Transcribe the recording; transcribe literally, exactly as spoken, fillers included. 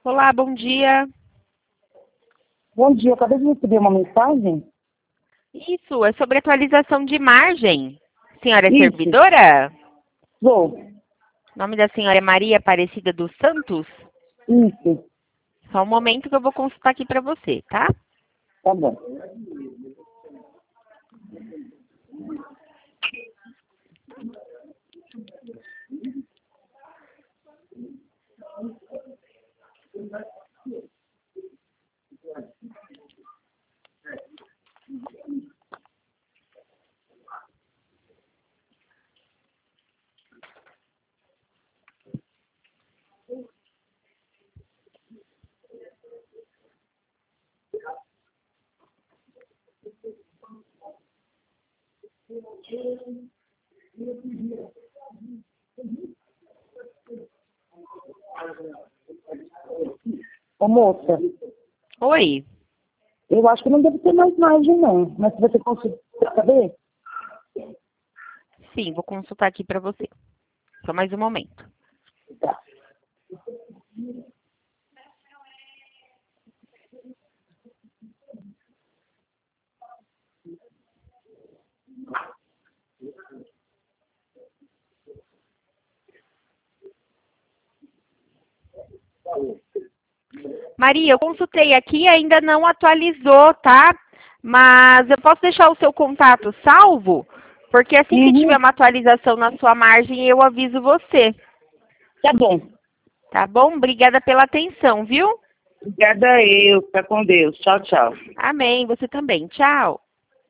Olá, bom dia. Bom dia, eu acabei de receber uma mensagem. Isso, é sobre atualização de margem. Senhora é Isso. servidora? Sou. O nome da senhora é Maria Aparecida dos Santos? Isso. Só um momento que eu vou consultar aqui para você, tá? Tá bom. Ô, moça, Oi. eu acho que não deve ter mais margem, não. Mas se você conseguir saber, Sim, vou consultar aqui para você. Só mais um momento. tá. Maria, eu consultei aqui e ainda não atualizou, tá? Mas eu posso deixar o seu contato salvo? Porque assim que tiver Uhum. uma atualização na sua margem, eu aviso você. Tá bom. Tá bom? Obrigada pela atenção, viu? Obrigada eu. Fica com Deus. Tchau, tchau. Amém. Você também. Tchau.